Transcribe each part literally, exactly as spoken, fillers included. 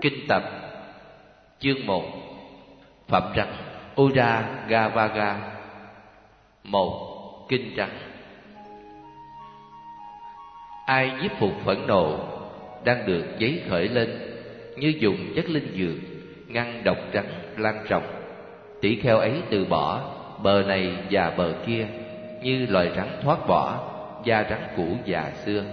Kinh tập chương một. Phẩm trắng Ujjagavaga. Một. Kinh trắng. Ai nhiếp phục phẫn nộ đang được giấy khởi lên, như dùng chất linh dược ngăn độc rắn lan rộng. Tỷ kheo ấy từ bỏ bờ này và bờ kia, như loài rắn thoát bỏ da rắn cũ già xưa.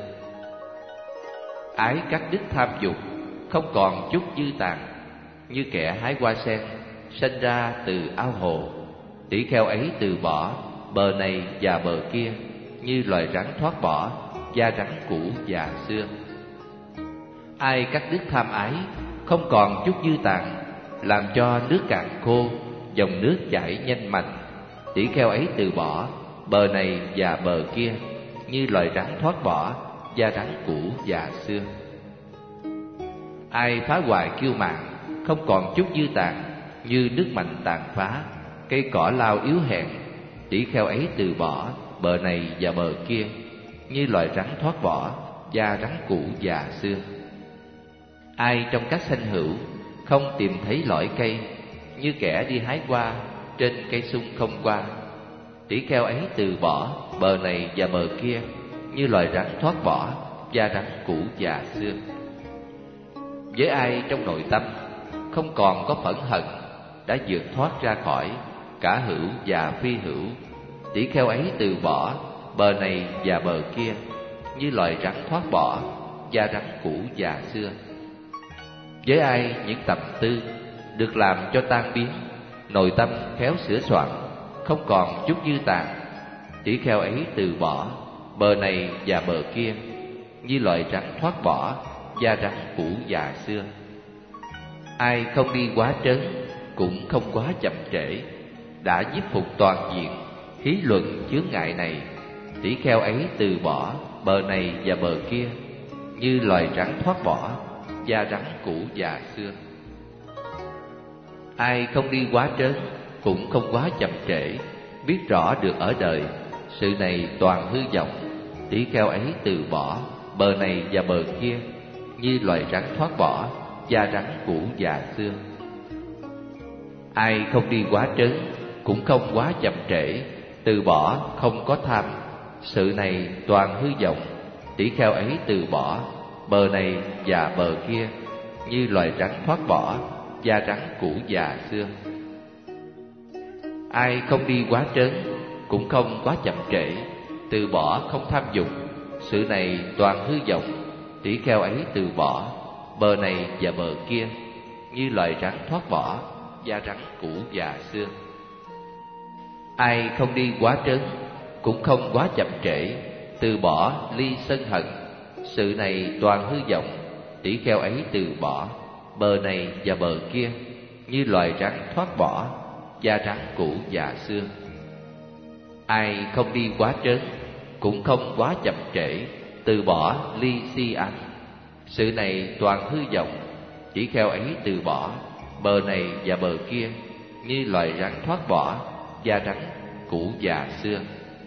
Ái cắt đứt tham dục, không còn chút dư tàn, như kẻ hái hoa sen sinh ra từ ao hồ. Tỷ kheo ấy từ bỏ bờ này và bờ kia, như loài rắn thoát bỏ da rắn cũ già xưa. Ai cắt đứt tham ái, không còn chút dư tàn, làm cho nước cạn khô, dòng nước chảy nhanh mạnh. Tỷ kheo ấy từ bỏ bờ này và bờ kia, như loài rắn thoát bỏ da rắn cũ già xưa. Ai phá hoại kiêu mạn, không còn chút dư tàn, như nước mạnh tàn phá cây cỏ lao yếu hèn. Tỷ kheo ấy từ bỏ bờ này và bờ kia, như loài rắn thoát bỏ da rắn cũ già xưa. Ai trong các sanh hữu không tìm thấy lõi cây, như kẻ đi hái hoa trên cây sung không qua. Tỷ kheo ấy từ bỏ bờ này và bờ kia, như loài rắn thoát bỏ da rắn cũ già xưa. Với ai trong nội tâm không còn có phẫn hận, đã vượt thoát ra khỏi cả hữu và phi hữu. Tỷ kheo ấy từ bỏ bờ này và bờ kia, như loài rắn thoát bỏ da rắn cũ già xưa. Với ai những tâm tư được làm cho tan biến, nội tâm khéo sửa soạn, không còn chút dư tàn. Tỷ kheo ấy từ bỏ bờ này và bờ kia, như loài rắn thoát bỏ da rắn cũ già xưa. Ai không đi quá trớn, cũng không quá chậm trễ, đã nhiếp phục toàn diện hí luận chướng ngại này. Tỷ kheo ấy từ bỏ bờ này và bờ kia, như loài rắn thoát bỏ da rắn cũ già xưa. Ai không đi quá trớn, cũng không quá chậm trễ, biết rõ được ở đời sự này toàn hư vọng. Tỷ kheo ấy từ bỏ bờ này và bờ kia, như loài rắn thoát bỏ da rắn cũ già xưa. Ai không đi quá trớn, cũng không quá chậm trễ, từ bỏ không có tham, sự này toàn hư vọng. Tỷ kheo ấy từ bỏ bờ này và bờ kia, như loài rắn thoát bỏ da rắn cũ già xưa. Ai không đi quá trớn, cũng không quá chậm trễ, từ bỏ không tham dục, sự này toàn hư vọng. Tỷ kheo ấy từ bỏ bờ này và bờ kia, như loài rắn thoát bỏ da rắn cũ già xưa. Ai không đi quá trớn, cũng không quá chậm trễ, từ bỏ ly sân hận, sự này toàn hư vọng. Tỷ kheo ấy từ bỏ bờ này và bờ kia, như loài rắn thoát bỏ da rắn cũ già xưa. Ai không đi quá trớn, cũng không quá chậm trễ, từ bỏ ly si ái, sự này toàn hư vọng. Tỷ kheo ấy từ bỏ bờ này và bờ kia, như loài rắn thoát bỏ da rắn cũ già xưa.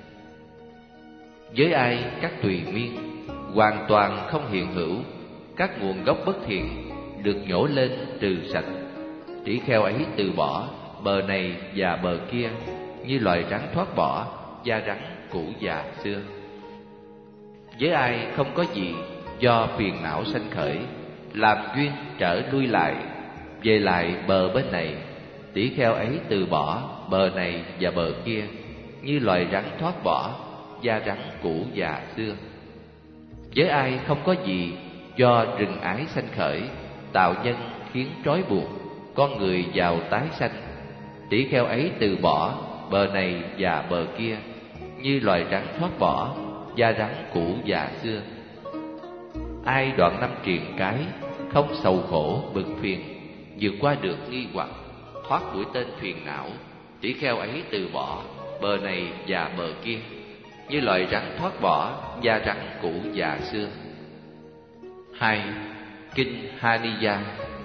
Với ai các tùy miên hoàn toàn không hiện hữu, các nguồn gốc bất thiện được nhổ lên trừ sạch. Tỷ kheo ấy từ bỏ bờ này và bờ kia, như loài rắn thoát bỏ da rắn cũ già xưa. Với ai không có gì do phiền não sanh khởi, làm duyên trở lui lại, về lại bờ bên này. Tỷ kheo ấy từ bỏ bờ này và bờ kia, như loài rắn thoát bỏ da rắn cũ già xưa. Với ai không có gì do rừng ái sanh khởi, tạo nhân khiến trói buộc con người vào tái sanh. Tỷ kheo ấy từ bỏ bờ này và bờ kia, như loài rắn thoát bỏ da rắn cũ già xưa. Ai đoạn năm triền cái, không sầu khổ bực phiền, vượt qua được nghi hoặc, thoát mũi tên phiền não. Tỷ kheo ấy từ bỏ bờ này và bờ kia, như loài rắn thoát bỏ da rắn cũ già xưa. Hai. Kinh Haniya.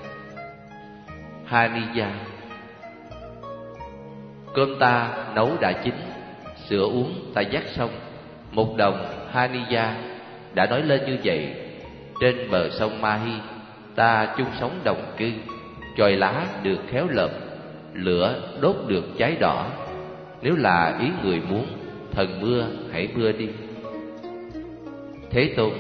Haniya. Cơm ta nấu đã chín, sữa uống ta vắt xong. Một đồng Haniya đã nói lên như vậy. Trên bờ sông Mahi, ta chung sống đồng cư. Chồi lá được khéo lợp, lửa đốt được cháy đỏ. Nếu là ý người muốn, thần mưa hãy mưa đi. Thế Tôn: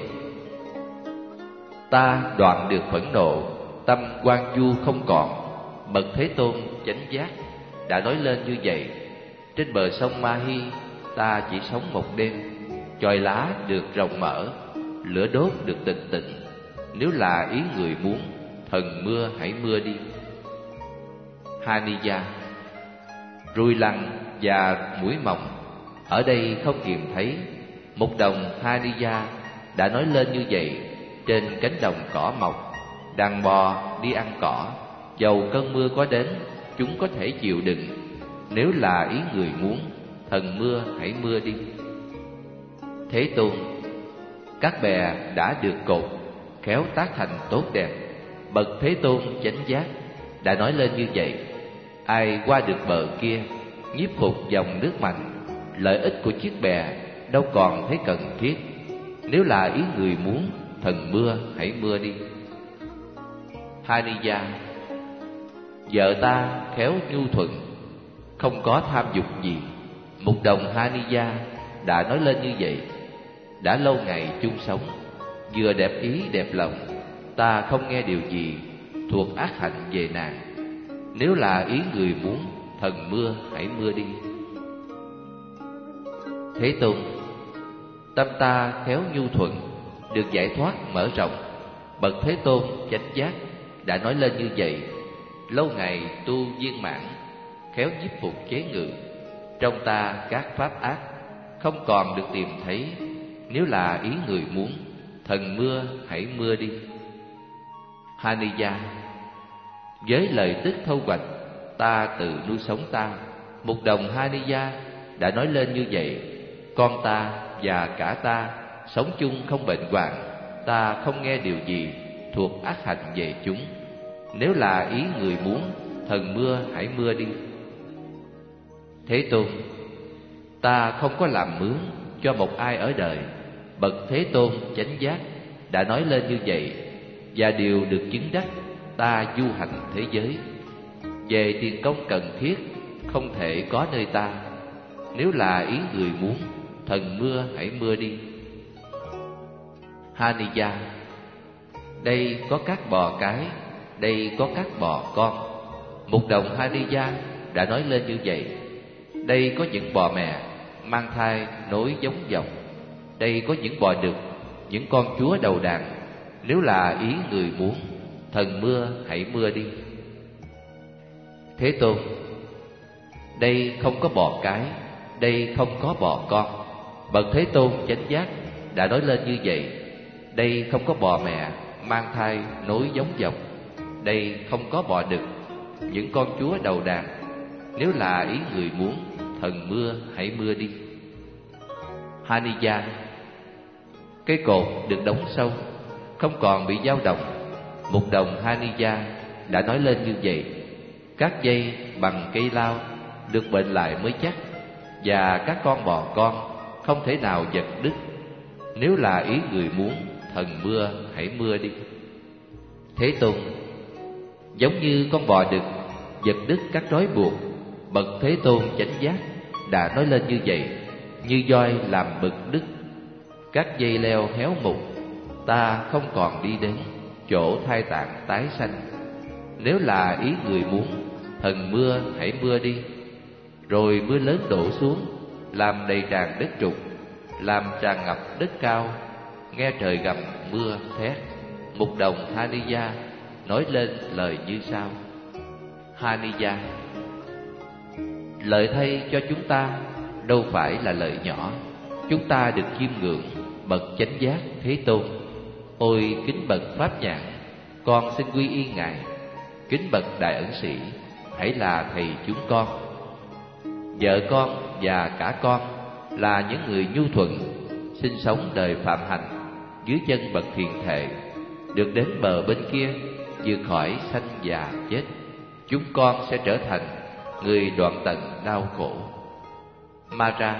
ta đoạn được phẫn nộ, tâm quan du không còn. Bậc Thế Tôn chánh giác đã nói lên như vậy. Trên bờ sông Ma Hi, ta chỉ sống một đêm. Chồi lá được rộng mở, lửa đốt được tịnh tịnh. Nếu là ý người muốn, thần mưa hãy mưa đi. Haniya: ruồi lằn và muỗi mỏng ở đây không tìm thấy. Một đồng Haniya đã nói lên như vậy. Trên cánh đồng cỏ mọc, đàn bò đi ăn cỏ. Dầu cơn mưa có đến, chúng có thể chịu đựng. Nếu là ý người muốn, thần mưa hãy mưa đi. Thế Tôn: các bè đã được cột, khéo tác thành tốt đẹp. Bậc Thế Tôn chánh giác đã nói lên như vậy. Ai qua được bờ kia, nhiếp phục dòng nước mạnh, lợi ích của chiếc bè đâu còn thấy cần thiết. Nếu là ý người muốn, thần mưa hãy mưa đi. Haniya: vợ ta khéo nhu thuận, không có tham dục gì. Một đồng Haniya đã nói lên như vậy. Đã lâu ngày chung sống, vừa đẹp ý đẹp lòng, ta không nghe điều gì thuộc ác hạnh về nàng. Nếu là ý người muốn, thần mưa hãy mưa đi. Thế Tôn: tâm ta khéo nhu thuận, được giải thoát mở rộng. Bậc Thế Tôn chánh giác đã nói lên như vậy. Lâu ngày tu viên mãn, khéo nhiếp phục chế ngự. Trong ta các pháp ác không còn được tìm thấy. Nếu là ý người muốn, thần mưa hãy mưa đi. Haniya: với lời tức thâu hoạch, ta tự nuôi sống ta. Một đồng Haniya đã nói lên như vậy. Con ta và cả ta sống chung không bệnh hoạn. Ta không nghe điều gì thuộc ác hạnh về chúng. Nếu là ý người muốn, thần mưa hãy mưa đi. Thế Tôn: ta không có làm mướn cho một ai ở đời. Bậc Thế Tôn chánh giác đã nói lên như vậy. Và điều được chứng đắc, ta du hành thế giới. Về tiền công cần thiết, không thể có nơi ta. Nếu là ý người muốn, thần mưa hãy mưa đi. Haniya: đây có các bò cái, đây có các bò con. Một đồng Haniya đã nói lên như vậy. Đây có những bò mẹ mang thai nối giống dòng. Đây có những bò đực, những con chúa đầu đàn. Nếu là ý người muốn, thần mưa hãy mưa đi. Thế Tôn: đây không có bò cái, đây không có bò con. Bậc Thế Tôn chánh giác đã nói lên như vậy. Đây không có bò mẹ mang thai nối giống dòng. Đây không có bò đực, những con chúa đầu đàn. Nếu là ý người muốn, thần mưa hãy mưa đi. Haniya: cây cột được đóng sâu, không còn bị dao động. Một đồng Haniya đã nói lên như vậy. Các dây bằng cây lao được bệnh lại mới chắc. Và các con bò con không thể nào giật đứt. Nếu là ý người muốn, thần mưa hãy mưa đi. Thế Tôn: giống như con bò đực giật đứt các trói buộc, bậc Thế Tôn chánh giác đã nói lên như vậy. Như voi làm bực đứt, các dây leo héo mục, ta không còn đi đến chỗ thai tạng tái sanh. Nếu là ý người muốn, thần mưa hãy mưa đi. Rồi mưa lớn đổ xuống, làm đầy tràn đất trục, làm tràn ngập đất cao. Nghe trời gầm mưa thét. Một đồng Haniya nói lên lời như sau. Haniya: lợi thay cho chúng ta đâu phải là lời nhỏ. Chúng ta được chiêm ngưỡng bậc chánh giác Thế Tôn. Ôi kính bậc pháp nhãn, con xin quy y ngài. Kính bậc đại ẩn sĩ, hãy là thầy chúng con. Vợ con và cả con là những người nhu thuận, sinh sống đời phạm hạnh dưới chân bậc thiền thệ, được đến bờ bên kia vượt khỏi sanh già chết. Chúng con sẽ trở thành người đoạn tận đau khổ. Mara: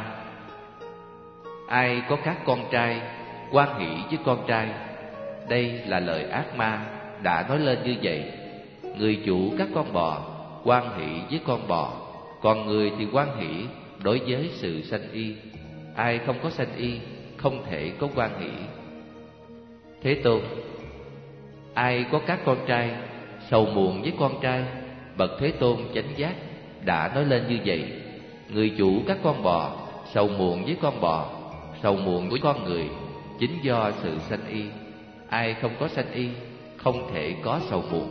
ai có các con trai, hoan hỷ với con trai. Đây là lời ác ma, đã nói lên như vậy: người chủ các con bò hoan hỷ với con bò, còn người thì hoan hỷ đối với sự sanh y. Ai không có sanh y không thể có hoan hỷ. Thế Tôn: ai có các con trai sầu muộn với con trai, bậc Thế Tôn chánh giác đã nói lên như vậy: người chủ các con bò sầu muộn với con bò, sầu muộn với con người, chính do sự sanh y. Ai không có sanh y không thể có sầu muộn.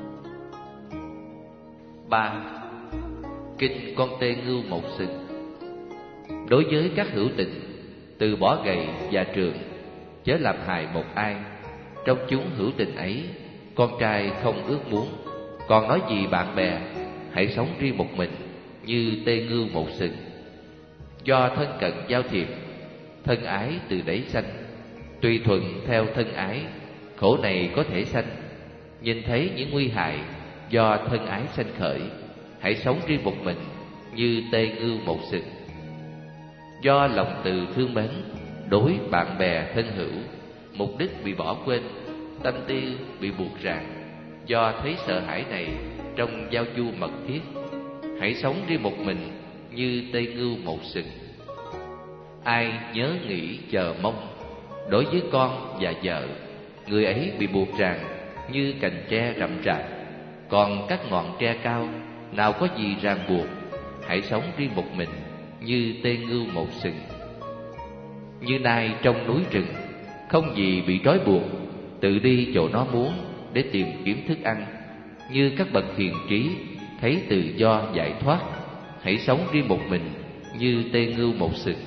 Ba. Kinh Con Tê Ngưu Một Sừng. Đối với các hữu tình, từ bỏ gầy và trường, chớ làm hại một ai. Trong chúng hữu tình ấy, con trai không ước muốn, còn nói gì bạn bè, hãy sống riêng một mình như tê ngưu một sừng. Do thân cận giao thiệp, thân ái từ đấy sanh, tùy thuận theo thân ái, khổ này có thể sanh. Nhìn thấy những nguy hại do thân ái sanh khởi, hãy sống riêng một mình như tê ngưu một sừng. Do lòng từ thương mến đối bạn bè thân hữu, mục đích bị bỏ quên, tâm tư bị buộc ràng. Do thấy sợ hãi này trong giao du mật thiết, hãy sống riêng một mình như tê ngưu một sừng. Ai nhớ nghĩ chờ mong đối với con và vợ, người ấy bị buộc ràng như cành tre rậm rạp. Còn các ngọn tre cao nào có gì ràng buộc, hãy sống riêng một mình như tê ngưu một sừng. Như nai trong núi rừng, không gì bị trói buộc, tự đi chỗ nó muốn để tìm kiếm thức ăn. Như các bậc hiền trí thấy tự do giải thoát, hãy sống riêng một mình như tê ngưu một sừng.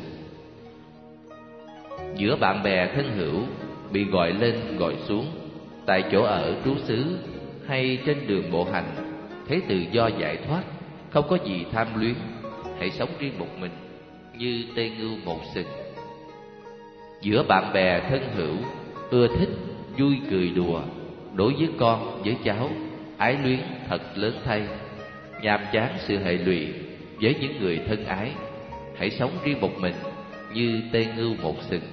Giữa bạn bè thân hữu bị gọi lên gọi xuống, tại chỗ ở trú xứ hay trên đường bộ hành, thấy tự do giải thoát, không có gì tham luyến, hãy sống riêng một mình như tê ngưu một sừng. Giữa bạn bè thân hữu ưa thích vui cười đùa, đối với con với cháu ái luyến thật lớn thay, nhàm chán sự hệ lụy với những người thân ái, hãy sống riêng một mình như tê ngưu một sừng.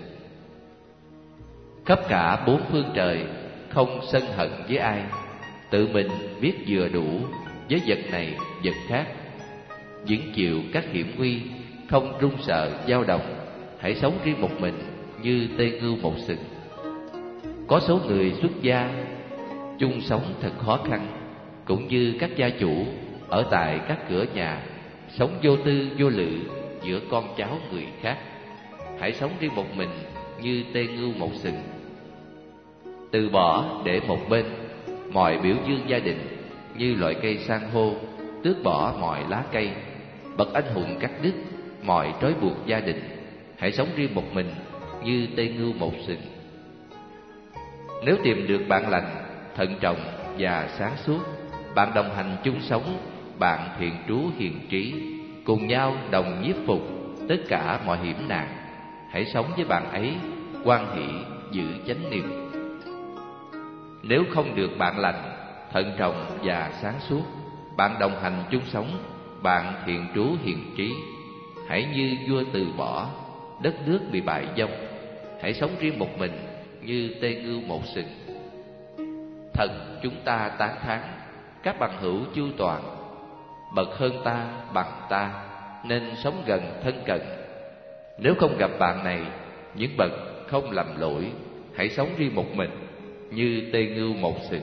Khắp cả bốn phương trời không sân hận với ai, tự mình biết vừa đủ với vật này vật khác, vững chịu các hiểm nguy, không run sợ dao động, hãy sống riêng một mình như tê ngưu một sừng. Có số người xuất gia chung sống thật khó khăn, cũng như các gia chủ ở tại các cửa nhà, sống vô tư vô lự giữa con cháu người khác, hãy sống riêng một mình như tê ngưu một sừng. Từ bỏ để một bên mọi biểu dương gia đình, như loại cây san hô tước bỏ mọi lá cây. Bậc anh hùng cắt đứt mọi trói buộc gia đình, hãy sống riêng một mình như tê ngưu một sừng. Nếu tìm được bạn lành, thận trọng và sáng suốt, bạn đồng hành chung sống, bạn thiện trú hiền trí, cùng nhau đồng nhiếp phục tất cả mọi hiểm nạn, hãy sống với bạn ấy hoan hỷ giữ chánh niệm. Nếu không được bạn lành, thận trọng và sáng suốt, bạn đồng hành chung sống, bạn thiện trú hiền trí, hãy như vua từ bỏ, đất nước bị bại vong, hãy sống riêng một mình như tê ngưu một sừng. Thật chúng ta tán thán các bằng hữu chu toàn, bậc hơn ta bằng ta, nên sống gần thân cận. Nếu không gặp bạn này, những bậc không lầm lỗi, hãy sống riêng một mình như tê ngưu một sừng.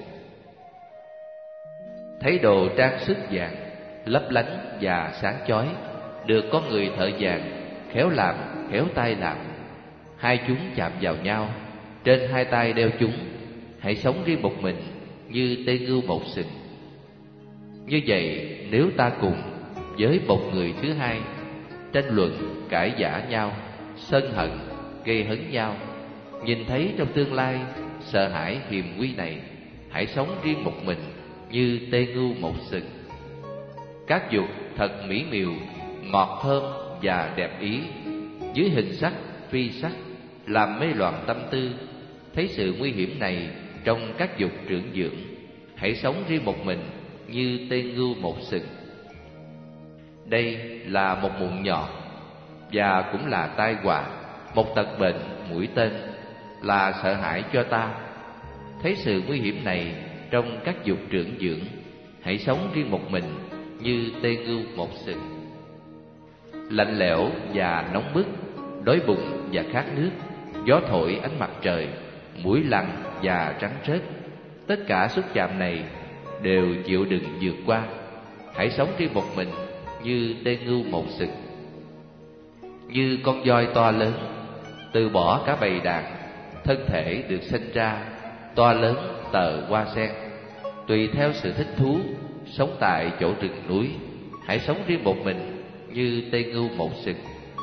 Thấy đồ trang sức vàng lấp lánh và sáng chói, được con người thợ vàng khéo làm khéo tay làm, hai chúng chạm vào nhau, trên hai tay đeo chúng, hãy sống riêng một mình như tê ngưu một sừng. Như vậy, nếu ta cùng với một người thứ hai tranh luận cãi vã nhau, sân hận gây hấn nhau, nhìn thấy trong tương lai sợ hãi hiểm nguy này, hãy sống riêng một mình như tê ngưu một sừng. Các dục thật mỹ miều, ngọt thơm và đẹp ý, dưới hình sắc phi sắc làm mê loạn tâm tư. Thấy sự nguy hiểm này trong các dục trưởng dưỡng, hãy sống riêng một mình như tê ngưu một sừng. Đây là một mụn nhọt và cũng là tai họa, một tật bệnh mũi tên, là sợ hãi cho ta. thấy sự nguy hiểm này trong các dục trưởng dưỡng, hãy sống riêng một mình như tê ngưu một sừng. Lạnh lẽo và nóng bức, đói bụng và khát nước, gió thổi ánh mặt trời, muỗi lằn và rắn rết, tất cả xúc chạm này đều chịu đựng vượt qua. Hãy sống riêng một mình như tê ngưu một sừng. Như con voi to lớn, từ bỏ cả bầy đàn, thân thể được sinh ra to lớn tờ hoa sen, tùy theo sự thích thú, sống tại chỗ rừng núi. Hãy sống riêng một mình như tê ngưu một sừng.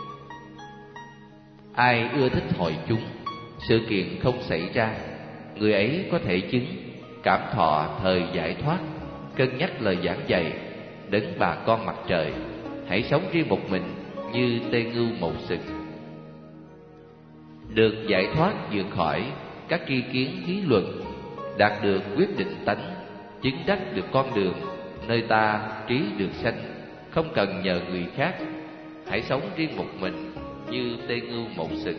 Ai ưa thích hội chúng, sự kiện không xảy ra, người ấy có thể chứng cảm thọ thời giải thoát, cân nhắc lời giảng dạy đấng bà con mặt trời. Hãy sống riêng một mình như tê ngưu một sừng. Được giải thoát vượt khỏi các tri kiến lý luận, đạt được quyết định tánh, chứng đắc được con đường nơi ta trí được sanh, không cần nhờ người khác. Hãy sống riêng một mình như tê ngưu một sừng.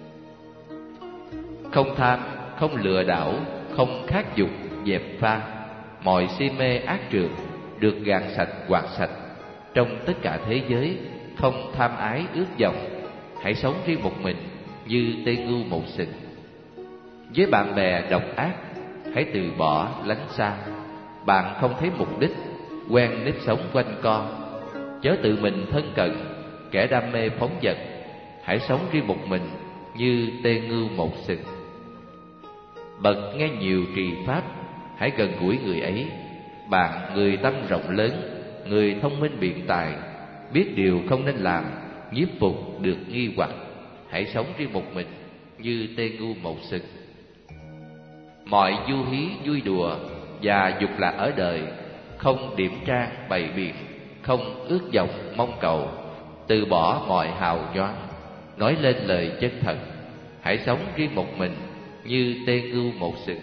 Không tham, không lừa đảo, không khát dục, dẹp pha, mọi si mê ác trược được gạn sạch quạt sạch. Trong tất cả thế giới không tham ái ước vọng. Hãy sống riêng một mình như tê ngưu một sừng. Với bạn bè độc ác, hãy từ bỏ lánh xa. Bạn không thấy mục đích, quen nếp sống quanh co, chớ tự mình thân cận kẻ đam mê phóng dật. Hãy sống riêng một mình như tê ngưu một sừng. Bậc nghe nhiều trì pháp, hãy gần gũi người ấy. Bạn người tâm rộng lớn, người thông minh biện tài, biết điều không nên làm, nhiếp phục được nghi hoặc. Hãy sống riêng một mình như tê ngưu một sừng. Mọi du hí vui đùa và dục lạc ở đời, không điểm trang bày biện, không ước vọng mong cầu, từ bỏ mọi hào nhoáng, nói lên lời chân thật. Hãy sống riêng một mình như tê ngưu một sừng.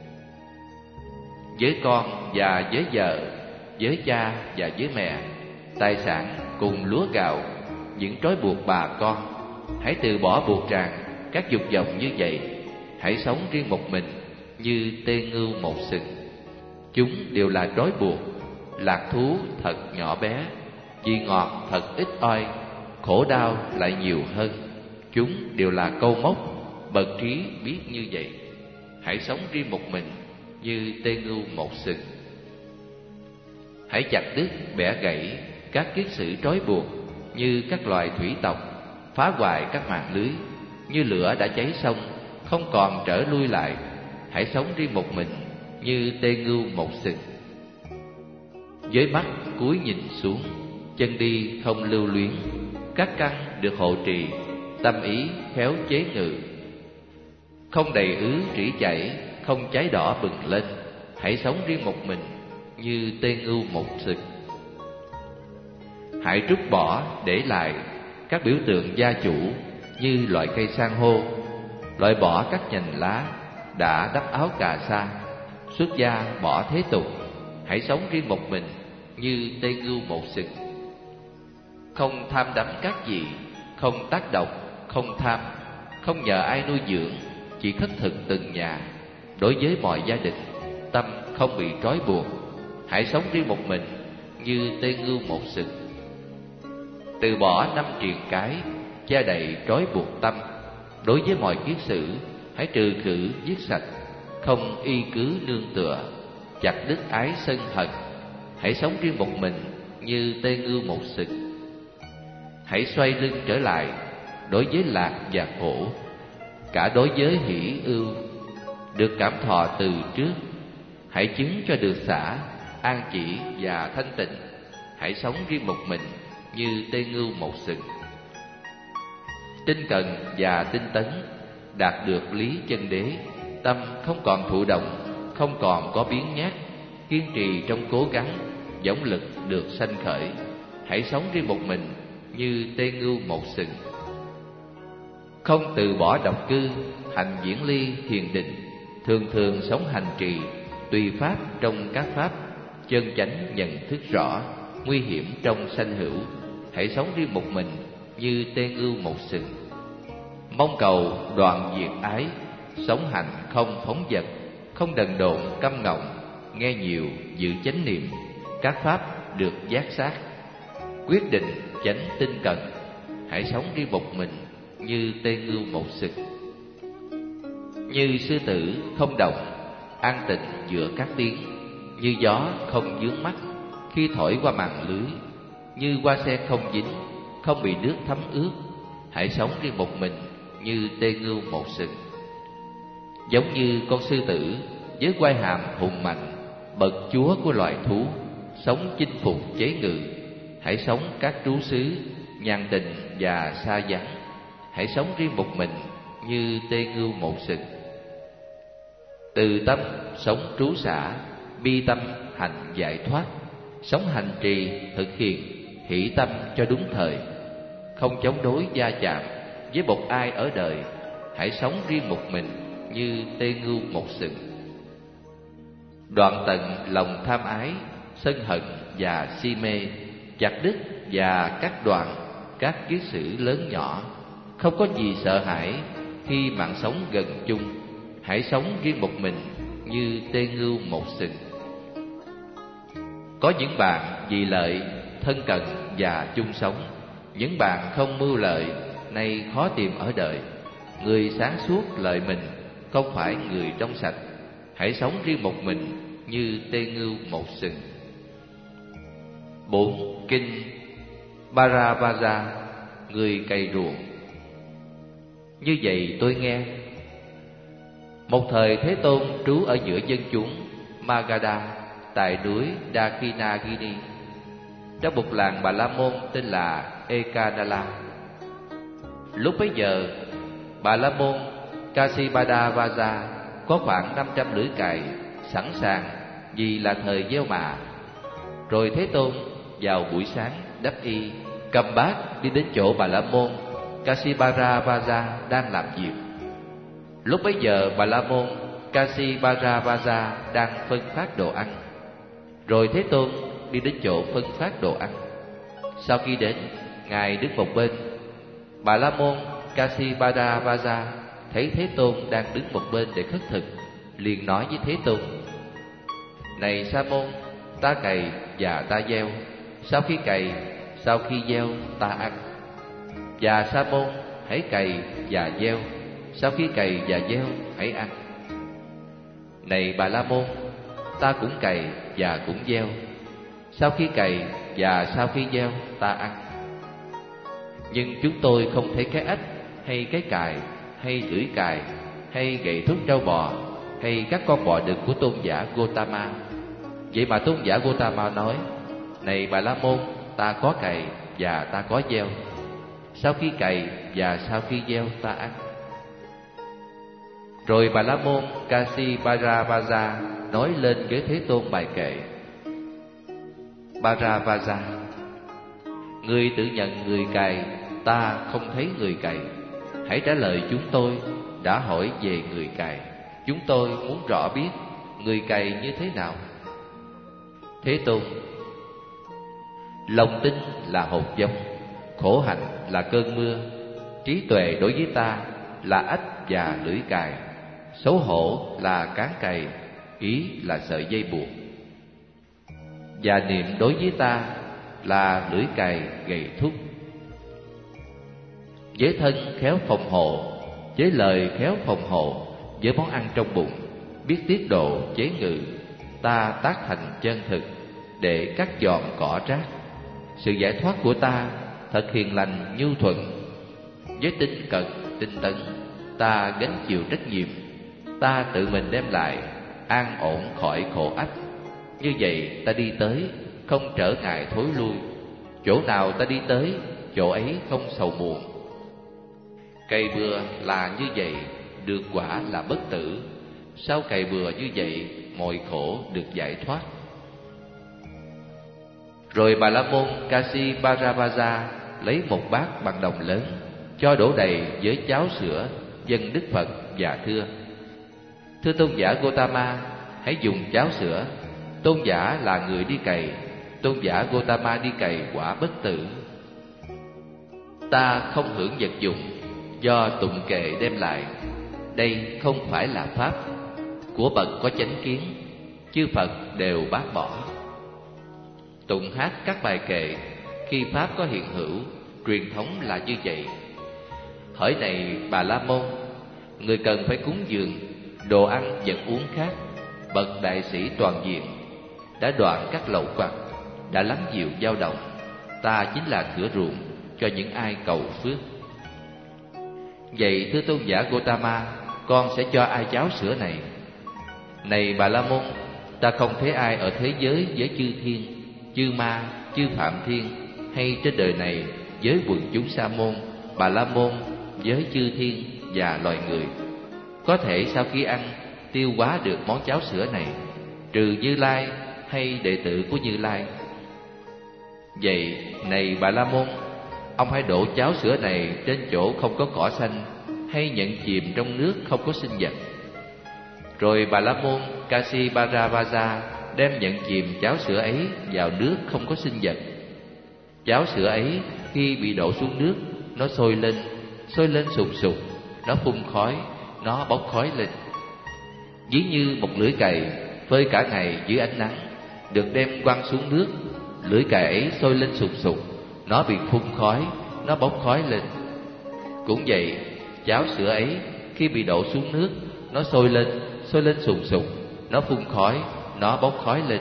Với con và với vợ, với cha và với mẹ, tài sản cùng lúa gạo, những trói buộc bà con. Hãy từ bỏ buộc ràng các dục vọng như vậy. Hãy sống riêng một mình như tê ngưu một sừng. Chúng đều là trói buộc, lạc thú thật nhỏ bé, vị ngọt thật ít oi, khổ đau lại nhiều hơn. Chúng đều là câu móc, bậc trí biết như vậy. Hãy sống riêng một mình như tê ngưu một sừng. Hãy chặt đứt bẻ gãy các kiết sử trói buộc như các loài thủy tộc, phá hoại các mạng lưới như lửa đã cháy xong, không còn trở lui lại. Hãy sống riêng một mình như tê ngưu một sừng. Với mắt cúi nhìn xuống, chân đi không lưu luyến, các căn được hộ trì, tâm ý khéo chế ngự, không đầy ứ rỉ chảy, không cháy đỏ bừng lên. Hãy sống riêng một mình như tê ngưu một sừng. Hãy trút bỏ để lại các biểu tượng gia chủ như loại cây san hô, loại bỏ các nhành lá đã đắp áo cà sa, xuất gia bỏ thế tục. Hãy sống riêng một mình như tê ngưu một sừng. Không tham đắm các gì, không tác động, không tham, không nhờ ai nuôi dưỡng, chỉ khất thực từng nhà. Đối với mọi gia đình, tâm không bị trói buộc. Hãy sống riêng một mình như tê ngưu một sừng. Từ bỏ năm triền cái che đầy trói buộc tâm. Đối với mọi kiết sử, hãy trừ khử giết sạch, không y cứ nương tựa, chặt đứt ái sân hận. Hãy sống riêng một mình như tê ngưu một sừng. Hãy xoay lưng trở lại đối với lạc và khổ, cả đối với hỷ ưu, được cảm thọ từ trước. Hãy chứng cho được xả, an chỉ và thanh tịnh. Hãy sống riêng một mình như tê ngưu một sừng. Tinh cần và tinh tấn, đạt được lý chân đế, tâm không còn thụ động, không còn có biến nhát, kiên trì trong cố gắng, dũng lực được sanh khởi. Hãy sống riêng một mình như tê ngưu một sừng. Không từ bỏ độc cư, hành viễn ly thiền định, thường thường sống hành trì, tùy pháp trong các pháp, chân chánh nhận thức rõ, nguy hiểm trong sanh hữu. Hãy sống riêng một mình như tê ngưu một sừng. Mong cầu đoạn diệt ái, sống hạnh không phóng dật, không đần độn câm ngọng, nghe nhiều giữ chánh niệm, các pháp được giác sát. Quyết định chánh tinh cần, hãy sống riêng một mình như tê ngưu một sừng. Như sư tử không động, an tịnh giữa các tiếng, như gió không vướng mắt khi thổi qua màn lưới, như hoa sen không dính, không bị nước thấm ướt, hãy sống riêng một mình như tê ngưu một sừng. Giống như con sư tử với quai hàm hùng mạnh, bậc chúa của loài thú, sống chinh phục chế ngự, hãy sống các trú xứ nhàn tình và xa vắng, hãy sống riêng một mình như tê ngưu một sừng. Từ tâm sống trú xả, bi tâm hành giải thoát, sống hành trì thực hiện hỷ tâm cho đúng thời, không chống đối va chạm với một ai ở đời, hãy sống riêng một mình như tê ngưu một sừng. Đoạn tận lòng tham ái, sân hận và si mê, chặt đứt và cắt đoạn các kiết sử lớn nhỏ, không có gì sợ hãi khi mạng sống gần chung, hãy sống riêng một mình như tê ngưu một sừng. Có những bạn vì lợi, thân cận và chung sống, những bạn không mưu lợi, nay khó tìm ở đời. Người sáng suốt lợi mình, không phải người trong sạch, hãy sống riêng một mình như tê ngưu một sừng. Bốn. Kinh Bharavaja, người cày ruộng. Như vậy tôi nghe, một thời Thế Tôn trú ở giữa dân chúng Magadha tại núi Dakshinagini, trong một làng Bà La Môn tên là Ekadala. Lúc bấy giờ, Bà La Môn Kasibadavaja có khoảng năm trăm lưỡi cày sẵn sàng vì là thời gieo mạ. Rồi Thế Tôn vào buổi sáng đắp y, cầm bát đi đến chỗ Bà La Môn Kasibadavaja đang làm việc. Lúc bấy giờ Bà La Môn Kasibadavaja đang phân phát đồ ăn. Rồi Thế Tôn đi đến chỗ phân phát đồ ăn. Sau khi đến, Ngài đứng một bên. Bà La Môn Kasibadavaja thấy Thế Tôn đang đứng một bên để khất thực, liền nói với Thế Tôn: Này Sa môn, ta cày và ta gieo, sau khi cày, sau khi gieo ta ăn. Và Sa môn, hãy cày và gieo, sau khi cày và gieo hãy ăn. Này Bà La Môn, ta cũng cày và cũng gieo, sau khi cày và sau khi gieo ta ăn. Nhưng chúng tôi không thấy cái ếch hay cái cài hay lưỡi cài hay gậy thuốc trâu bò hay các con bò đực của tôn giả Gotama. Vậy mà tôn giả Gotama nói: Này Bà La Môn, ta có cày và ta có gieo, sau khi cày và sau khi gieo ta ăn. Rồi Bà La Môn Kasibadavaja nói lên với Thế Tôn bài kệ: Bharavaja, người tự nhận người cày, ta không thấy người cày. Hãy trả lời chúng tôi, đã hỏi về người cày. Chúng tôi muốn rõ biết người cày như thế nào. Thế Tôn: Lòng tin là hột giống, khổ hạnh là cơn mưa, trí tuệ đối với ta là ếch và lưỡi cài, xấu hổ là cán cày, ý là sợi dây buộc, và niệm đối với ta là lưỡi cày gậy thúc. Với thân khéo phòng hộ, với lời khéo phòng hộ, với món ăn trong bụng, biết tiết độ chế ngự, ta tác thành chân thực để cắt dọn cỏ rác. Sự giải thoát của ta thật hiền lành nhu thuận. Với tinh cận tinh tấn, ta gánh chịu trách nhiệm, ta tự mình đem lại an ổn khỏi khổ ách. Như vậy ta đi tới, không trở ngại thối lui. Chỗ nào ta đi tới, chỗ ấy không sầu muộn. Cày bừa là như vậy, được quả là bất tử. Sau cày bừa như vậy, mọi khổ được giải thoát. Rồi Bà La Môn Kasibadavaja lấy một bát bằng đồng lớn, cho đổ đầy với cháo sữa, dâng Đức Phật và thưa: Thưa tôn giả Gotama, hãy dùng cháo sữa. Tôn giả là người đi cày, tôn giả Gotama đi cày quả bất tử. Ta không hưởng vật dụng do tụng kệ đem lại. Đây không phải là pháp. của bậc có chánh kiến, chư Phật đều bác bỏ. Tụng hát các bài kệ khi pháp có hiện hữu, truyền thống là như vậy. Hỡi này Bà La Môn, người cần phải cúng dường đồ ăn vật uống khác. Bậc đại sĩ toàn diện đã đoạn các lậu hoặc, đã lắng dịu dao động. Ta chính là cửa ruộng cho những ai cầu phước. Vậy thưa tôn giả Gotama, con sẽ cho ai cháo sữa này? Này Bà La Môn, ta không thấy ai ở thế giới với chư thiên, chư ma, chư phạm thiên, hay trên đời này với quần chúng sa môn, Bà La Môn, với chư thiên và loài người có thể sau khi ăn tiêu hóa được món cháo sữa này, trừ Như Lai hay đệ tử của Như Lai. Vậy này Bà La Môn, ông hãy đổ cháo sữa này trên chỗ không có cỏ xanh, hay nhận chìm trong nước không có sinh vật. Rồi Bà La Môn Kasipavaraja đem nhận chìm cháo sữa ấy vào nước không có sinh vật. Cháo sữa ấy khi bị đổ xuống nước, nó sôi lên, sôi lên sùng sục, nó phun khói, nó bốc khói lên. Ví như một lưỡi cày phơi cả ngày dưới ánh nắng, được đem quăng xuống nước, lưỡi cày ấy sôi lên sùng sục, nó bị phun khói, nó bốc khói lên. Cũng vậy, cháo sữa ấy khi bị đổ xuống nước, nó sôi lên, sôi lên sùng sục, nó phun khói, nó bốc khói lên.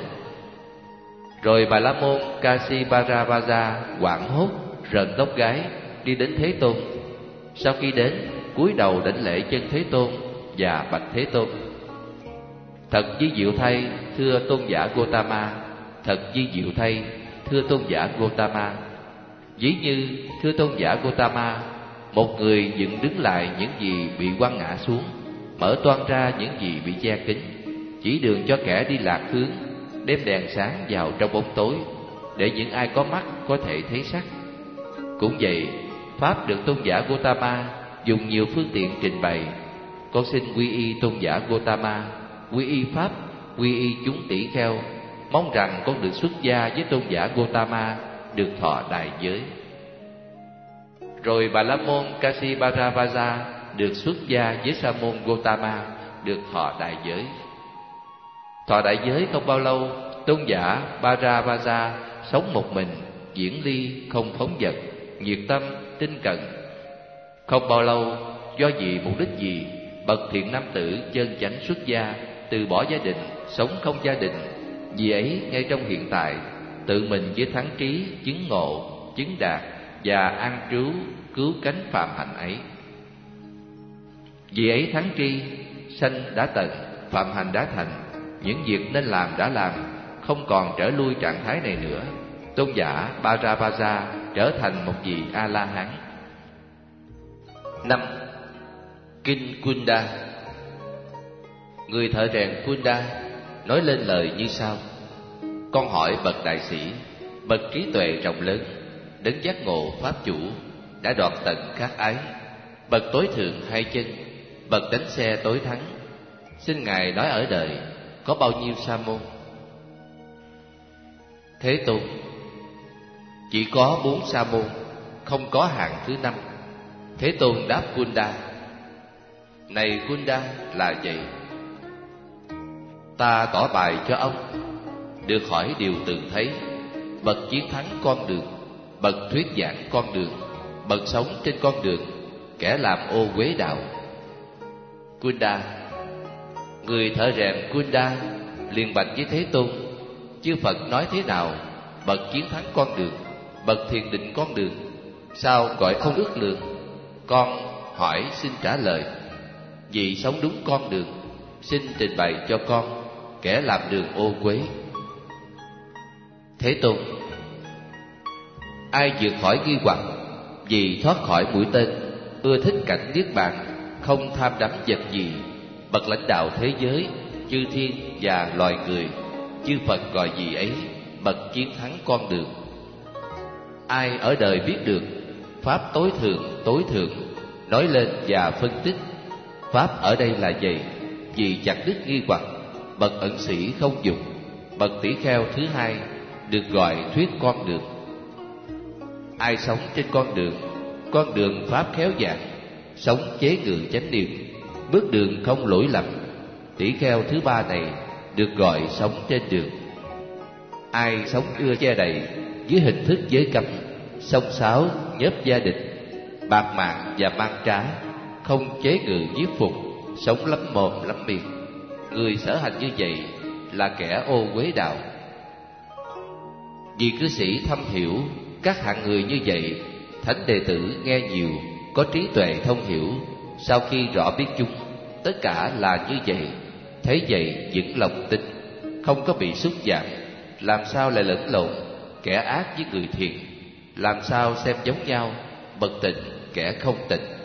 Rồi Bà La Môn Kasipavaraja hoảng hốt, rợn tóc gáy, đi đến Thế Tôn. Sau khi đến, cúi đầu đảnh lễ chân Thế Tôn và bạch Thế Tôn: Thật vi diệu thay, thưa tôn giả Gotama. Thật vi diệu thay, thưa tôn giả Gotama. Ví như thưa tôn giả Gotama, một người dựng đứng lại những gì bị quăng ngã xuống, mở toang ra những gì bị che kín, chỉ đường cho kẻ đi lạc hướng, đem đèn sáng vào trong bóng tối, để những ai có mắt có thể thấy sắc. Cũng vậy, pháp được tôn giả Gotama dùng nhiều phương tiện trình bày. Con xin quy y tôn giả Gotama, quy y pháp, quy y chúng tỷ kheo, mong rằng con được xuất gia với tôn giả Gotama, được thọ đại giới. Rồi Bà La Môn Kasipavaraja được xuất gia với Sa môn Gotama, được thọ đại giới. Thọ đại giới không bao lâu, tôn giả Bharavaja sống một mình, diễn ly, không phóng dật, nhiệt tâm, tinh cận. Không bao lâu, do vì mục đích gì, bậc thiện nam tử chân chánh xuất gia, từ bỏ gia đình, sống không gia đình. Vì ấy ngay trong hiện tại, tự mình với thắng trí, chứng ngộ, chứng đạt và an trú cứu cánh phạm hạnh ấy. Vì ấy thắng tri, sanh đã tận, phạm hành đã thành, những việc nên làm đã làm, không còn trở lui trạng thái này nữa. Tôn giả Bharavaja trở thành một vị A La Hán. Năm. Kinh Kunda. Người thợ rèn Kunda nói lên lời như sau: Con hỏi bậc đại sĩ, bậc trí tuệ rộng lớn, đấng giác ngộ pháp chủ, đã đoạt tận khát ái, bậc tối thượng hai chân, bậc đánh xe tối thắng, xin ngài nói ở đời có bao nhiêu sa môn? Thế Tôn: Chỉ có bốn sa môn, không có hạng thứ năm. Thế Tôn đáp Kunda: Này Kunda, là vậy. Ta tỏ bài cho ông, được hỏi điều từng thấy, bậc chiến thắng con đường, bậc thuyết giảng con đường, bậc sống trên con đường, kẻ làm ô uế đạo. Kunda. Người thợ rèn Kunda liền bạch với Thế Tôn: Chư Phật nói thế nào? Bậc chiến thắng con đường, bậc thiền định con đường, sao gọi không ước lượng? Con hỏi xin trả lời. Vì sống đúng con đường, xin trình bày cho con, kẻ làm đường ô uế. Thế Tôn: Ai vượt khỏi nghi hoặc, vì thoát khỏi mũi tên, ưa thích cảnh niết bàn, không tham đắm vật gì, bậc lãnh đạo thế giới, chư thiên và loài người, chư Phật gọi gì ấy bậc chiến thắng con đường. Ai ở đời biết được pháp tối thượng tối thượng, nói lên và phân tích. Pháp ở đây là vậy, vì chặt đứt nghi hoặc, bậc ẩn sĩ không dục, bậc tỷ kheo thứ hai, được gọi thuyết con đường. Ai sống trên con đường, con đường pháp khéo dạng, sống chế ngự chánh niệm, bước đường không lỗi lầm, tỷ kheo thứ ba này được gọi sống trên đường. Ai sống ưa che đậy dưới hình thức giới cấm, xông xáo, nhớp gia đình, bạc mạng và mang trá, không chế ngự nhiếp phục, sống lắm mồm lắm miệng, người sở hành như vậy là kẻ ô uế đạo. Vì cư sĩ thâm hiểu các hạng người như vậy, thánh đệ tử nghe nhiều, có trí tuệ thông hiểu, sau khi rõ biết chúng tất cả là như vậy, thấy vậy vững lòng tin, không có bị xúc giảm, làm sao lại lẫn lộn kẻ ác với người thiện, làm sao xem giống nhau bậc tịnh kẻ không tịnh.